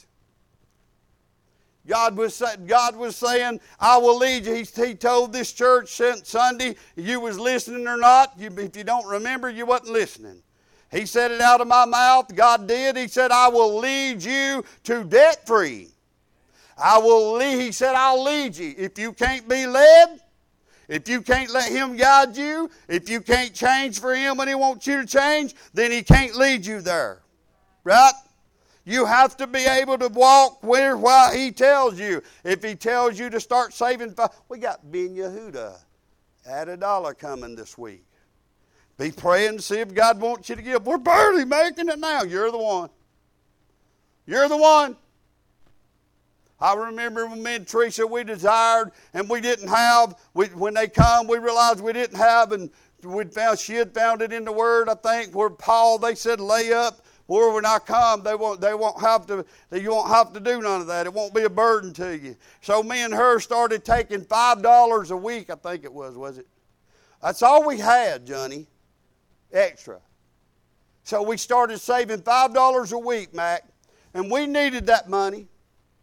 God was saying, I will lead you. He told this church Sunday, you was listening or not. If you don't remember, you wasn't listening. He said it out of my mouth. God did. He said, I will lead you to debt-free. He said, I'll lead you. If you can't be led, if you can't let Him guide you, if you can't change for Him when He wants you to change, then He can't lead you there. Right? You have to be able to walk while He tells you. If He tells you to start saving, we got Ben Yehuda at $1 coming this week. Be praying to see if God wants you to give. We're barely making it now. You're the one. You're the one. I remember when me and Teresa, we desired and we didn't have. When they come, we realized we didn't have, and she had found it in the Word, I think, where Paul, they said, lay up. Where when I come, you won't have to do none of that. It won't be a burden to you. So me and her started taking $5 a week, I think it was it? That's all we had, Johnny, extra. So we started saving $5 a week, Mac, and we needed that money.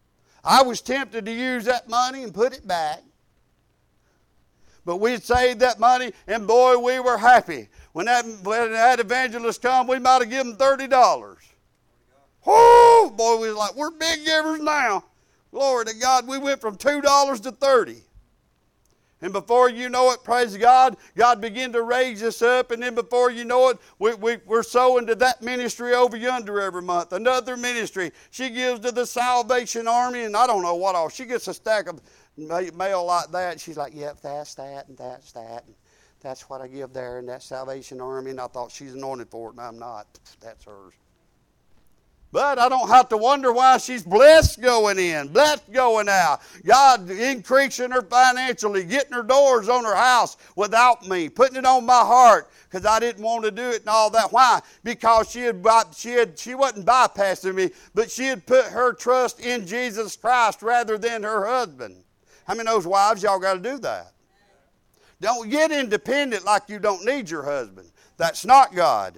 I was tempted to use that money and put it back. But we had saved that money, and boy, we were happy. When that evangelist come, we might have given them $30. Whoo! Boy, we was like, we're big givers now. Glory to God, we went from $2 to $30. And before you know it, praise God, God began to raise us up. And then before you know it, we're sowing to that ministry over yonder every month. Another ministry. She gives to the Salvation Army, and I don't know what all. She gets a stack of mail like that. She's like, yep, that's that, and that's that. And that's what I give there in that Salvation Army. And I thought she's anointed for it, and I'm not. That's hers. But I don't have to wonder why she's blessed going in, blessed going out. God increasing her financially, getting her doors on her house without me, putting it on my heart because I didn't want to do it and all that. Why? Because she wasn't bypassing me, but she had put her trust in Jesus Christ rather than her husband. How many of those wives, y'all got to do that? Don't get independent like you don't need your husband. That's not God.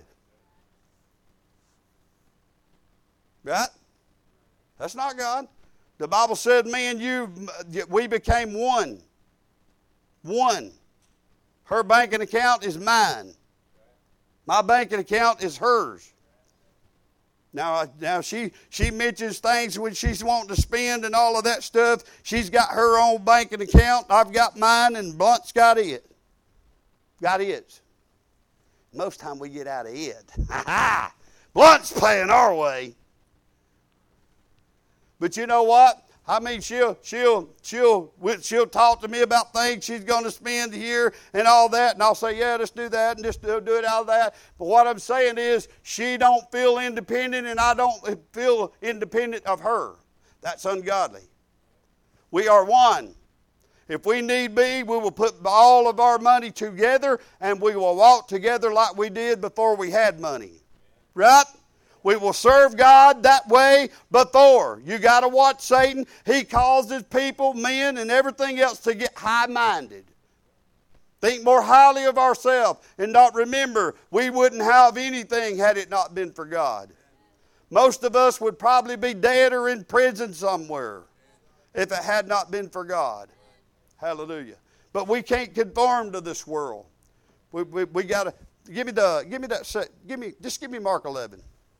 Right? That's not God. The Bible said me and you, we became one. One. Her banking account is mine. My banking account is hers. Now she mentions things when she's wanting to spend and all of that stuff. She's got her own banking account. I've got mine, and Blunt's got it. Got his. Most time we get out of it. Blunt's playing our way. But you know what? I mean, she'll talk to me about things she's going to spend here and all that, and I'll say, yeah, let's do that, and just do it out of that. But what I'm saying is, she don't feel independent, and I don't feel independent of her. That's ungodly. We are one. If we need be, we will put all of our money together, and we will walk together like we did before we had money. Right? We will serve God that way before. You got to watch Satan. He causes people, men, and everything else to get high-minded. Think more highly of ourselves and not remember we wouldn't have anything had it not been for God. Most of us would probably be dead or in prison somewhere if it had not been for God. Hallelujah. But we can't conform to this world. We got to give me Mark 11.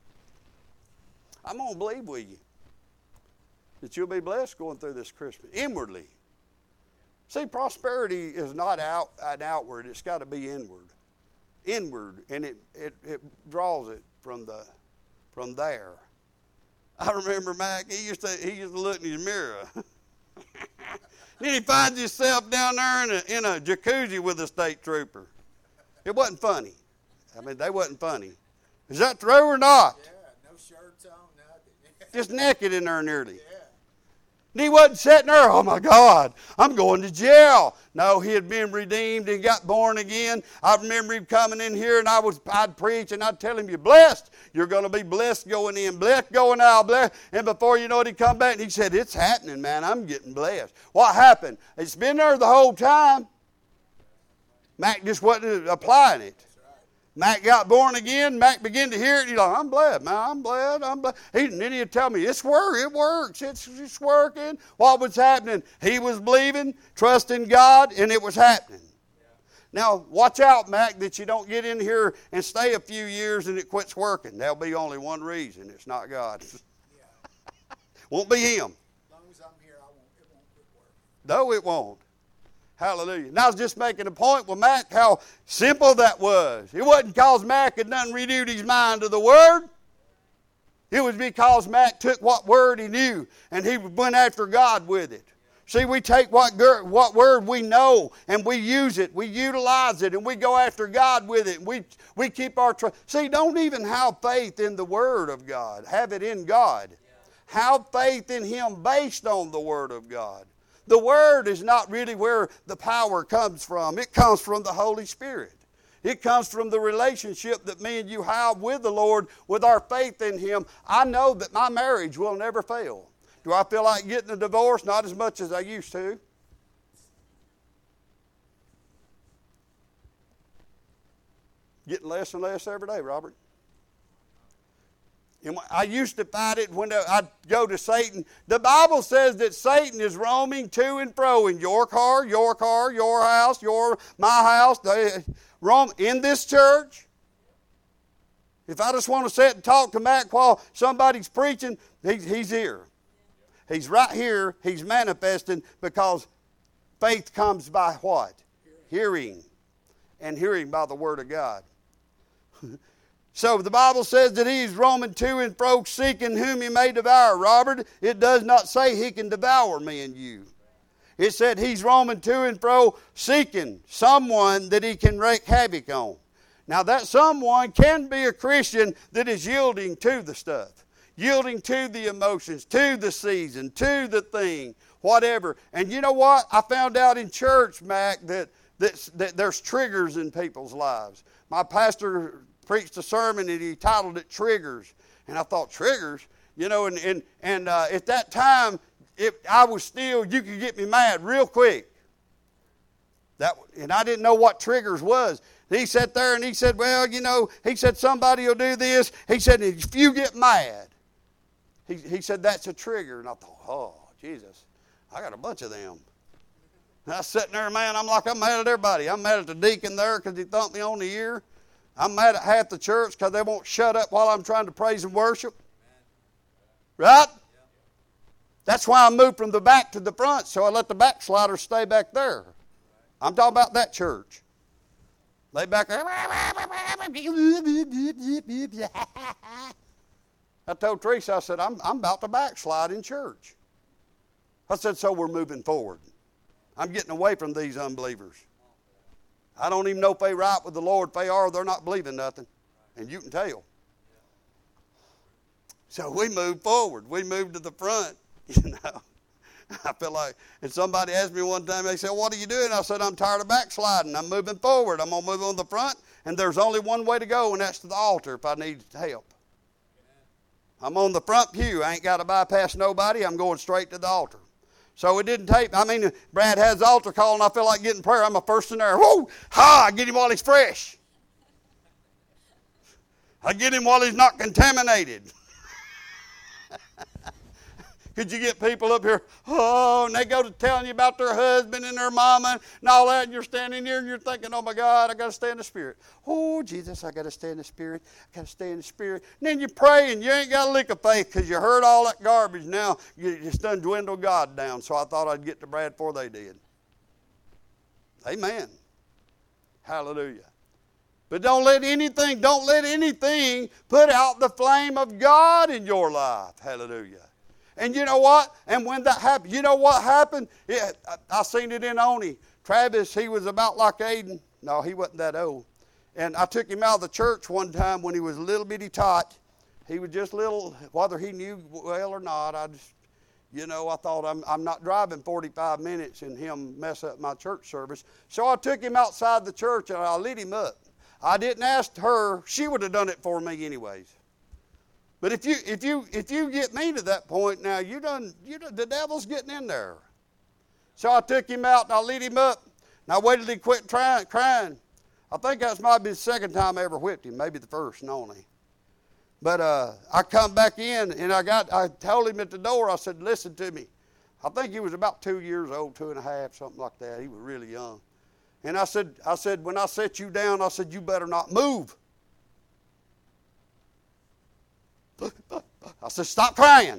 I'm going to believe with you that you'll be blessed going through this Christmas, inwardly. See, prosperity is not outward. It's got to be inward. Inward, and it draws it from there. I remember Mac, he used to look in his mirror. Then he finds himself down there in a jacuzzi with a state trooper. It wasn't funny. I mean, they wasn't funny. Is that true or not? Yeah, no shirts on, nothing. Just naked in there nearly. Yeah. And he wasn't sitting there, oh my God, I'm going to jail. No, he had been redeemed and got born again. I remember him coming in here and I'd preach and I'd tell him, you're blessed. You're going to be blessed going in, blessed going out, blessed. And before you know it, he'd come back and he said, it's happening, man. I'm getting blessed. What happened? It's been there the whole time. Mac just wasn't applying it. Mac got born again. Mac began to hear it. He's like, I'm glad, man. I'm glad. And then he'd tell me, it works. It's working. What was happening? He was believing, trusting God, and it was happening. Now, watch out, Mac, that you don't get in here and stay a few years and it quits working. There'll be only one reason. It's not God. Won't be him. As long as I'm here, it won't quit working. No, it won't. Hallelujah. And I was just making a point with Mac how simple that was. It wasn't because Mac had done renewed his mind to the Word. It was because Mac took what Word he knew and he went after God with it. See, we take what Word we know and we use it, we utilize it, and we go after God with it. We keep our trust. See, don't even have faith in the Word of God. Have it in God. Have faith in Him based on the Word of God. The Word is not really where the power comes from. It comes from the Holy Spirit. It comes from the relationship that me and you have with the Lord, with our faith in Him. I know that my marriage will never fail. Do I feel like getting a divorce? Not as much as I used to. Getting less and less every day, Robert. And I used to fight it when I'd go to Satan. The Bible says that Satan is roaming to and fro in your car, your house, my house, in this church. If I just want to sit and talk to Mac while somebody's preaching, he's here. He's right here. He's manifesting because faith comes by what? Hearing. And hearing by the Word of God. So the Bible says that he's roaming to and fro, seeking whom he may devour. Robert, it does not say he can devour me and you. It said he's roaming to and fro, seeking someone that he can wreak havoc on. Now that someone can be a Christian that is yielding to the stuff. Yielding to the emotions, to the season, to the thing, whatever. And you know what? I found out in church, Mac, that there's triggers in people's lives. My pastor preached a sermon and he titled it Triggers. And I thought, triggers? You know, and at that time, I was still, you could get me mad real quick. And I didn't know what triggers was. He sat there and he said, well, you know, he said, somebody will do this. He said, if you get mad, he said, that's a trigger. And I thought, oh, Jesus, I got a bunch of them. And I was sitting there, man, I'm mad at everybody. I'm mad at the deacon there because he thumped me on the ear. I'm mad at half the church because they won't shut up while I'm trying to praise and worship. Right? That's why I moved from the back to the front, so I let the backsliders stay back there. I'm talking about that church. They back there. I told Teresa, I said, I'm about to backslide in church. I said, so we're moving forward. I'm getting away from these unbelievers. I don't even know if they right with the Lord. If they are, they're not believing nothing. And you can tell. So we moved forward. We moved to the front, you know. I feel like, and somebody asked me one time, they said, what are you doing? I said, I'm tired of backsliding. I'm moving forward. I'm going to move on the front, and there's only one way to go, and that's to the altar if I need help. I'm on the front pew. I ain't got to bypass nobody. I'm going straight to the altar. So it didn't take, Brad has the altar call and I feel like getting prayer. I'm a first in there. Whoo! Ha! I get him while he's fresh. I get him while he's not contaminated. Could you get people up here, and they go to telling you about their husband and their mama and all that, and you're standing here and you're thinking, oh my God, I got to stay in the Spirit. Oh, Jesus, I got to stay in the Spirit. I got to stay in the Spirit. And then you pray and you ain't got a lick of faith because you heard all that garbage. Now you just done dwindled God down. So I thought I'd get to Brad before they did. Amen. Hallelujah. But don't let anything put out the flame of God in your life. Hallelujah. And you know what? And when that happened, you know what happened? I seen it in Oni. Travis, he was about like Aiden. No, he wasn't that old. And I took him out of the church one time when he was a little bitty tot. He was just little, whether he knew well or not. I thought I'm not driving 45 minutes and him mess up my church service. So I took him outside the church and I lit him up. I didn't ask her. She would have done it for me anyways. But if you get me to that point now, the devil's getting in there. So I took him out and I lit him up. And I waited till he quit crying. I think that might be the second time I ever whipped him, maybe the first and only. But I come back in and I told him at the door, I said, listen to me. I think he was about 2 years old, 2.5, something like that. He was really young. And I said, when I set you down, I said, you better not move. I said, stop crying.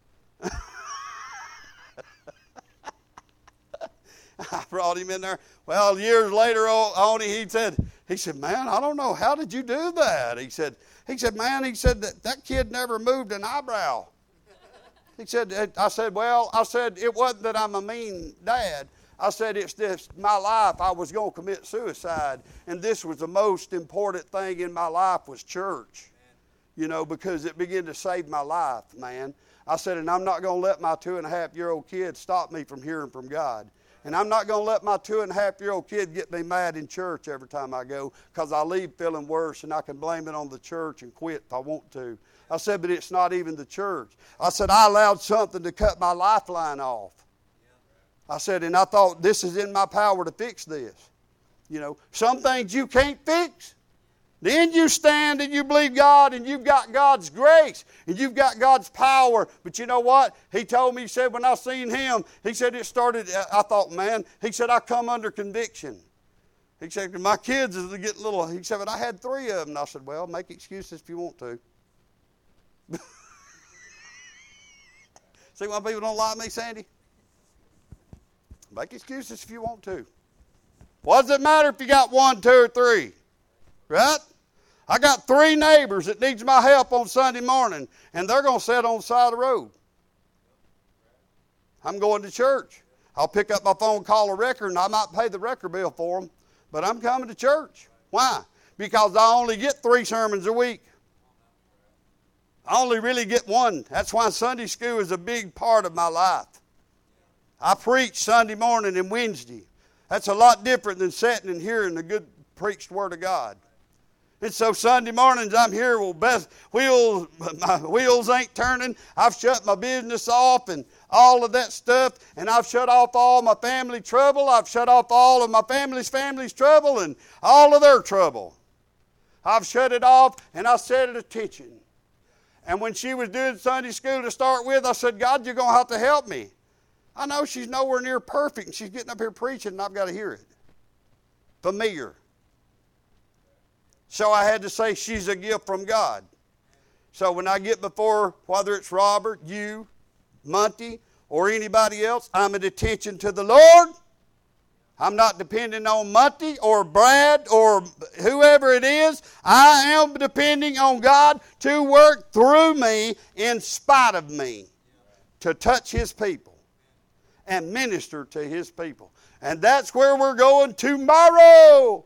I brought him in there. Well, years later, he said, man, I don't know. How did you do that? He said, that kid never moved an eyebrow. I said, it wasn't that I'm a mean dad. I said, it's just my life. I was going to commit suicide. And this was the most important thing in my life was church. Because it began to save my life, man. I said, and I'm not going to let my 2.5-year-old kid stop me from hearing from God. And I'm not going to let my 2.5-year-old kid get me mad in church every time I go because I leave feeling worse and I can blame it on the church and quit if I want to. I said, but it's not even the church. I said, I allowed something to cut my lifeline off. I said, and I thought this is in my power to fix this. Some things you can't fix. Then you stand and you believe God, and you've got God's grace and you've got God's power. But you know what? He told me, he said, when I seen him, he said it started, I thought, man, he said, I come under conviction. He said, my kids are getting little. He said, but I had 3 of them. And I said, well, make excuses if you want to. See why people don't like me, Sandy? Make excuses if you want to. What does it matter if you got 1, 2, or 3? Right? I got 3 neighbors that needs my help on Sunday morning, and they're going to sit on the side of the road. I'm going to church. I'll pick up my phone, call a wrecker, and I might pay the wrecker bill for them, but I'm coming to church. Why? Because I only get 3 sermons a week. I only really get 1. That's why Sunday school is a big part of my life. I preach Sunday morning and Wednesday. That's a lot different than sitting and hearing the good preached Word of God. And so Sunday mornings I'm here, my wheels ain't turning. I've shut my business off and all of that stuff. And I've shut off all my family trouble. I've shut off all of my family's trouble and all of their trouble. I've shut it off and I set at attention. And when she was doing Sunday school to start with, I said, God, you're going to have to help me. I know she's nowhere near perfect and she's getting up here preaching and I've got to hear it. Familiar. So I had to say she's a gift from God. So when I get before, whether it's Robert, you, Monty, or anybody else, I'm at attention to the Lord. I'm not depending on Monty or Brad or whoever it is. I am depending on God to work through me in spite of me to touch His people and minister to His people. And that's where we're going tomorrow.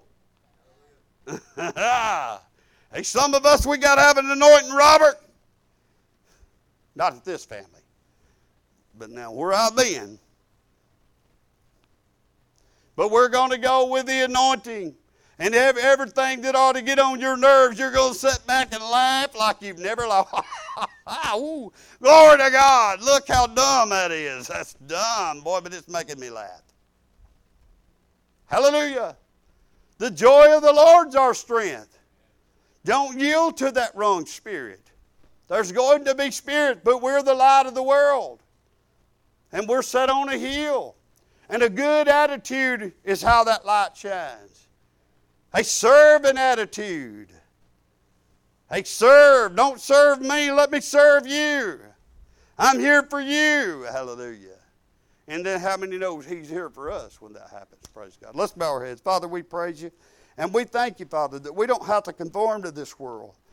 Hey, some of us, we got to have an anointing, Robert. Not at this family. But now where I've been. But we're going to go with the anointing. And everything that ought to get on your nerves, you're going to sit back and laugh like you've never laughed. Glory to God. Look how dumb that is. That's dumb, boy, but it's making me laugh. Hallelujah. The joy of the Lord's our strength. Don't yield to that wrong spirit. There's going to be spirit, but we're the light of the world. And we're set on a hill. And a good attitude is how that light shines. A serving attitude. A serve. Don't serve me, let me serve you. I'm here for you. Hallelujah. And then how many knows He's here for us when that happens? Praise God. Let's bow our heads. Father, we praise You. And we thank You, Father, that we don't have to conform to this world.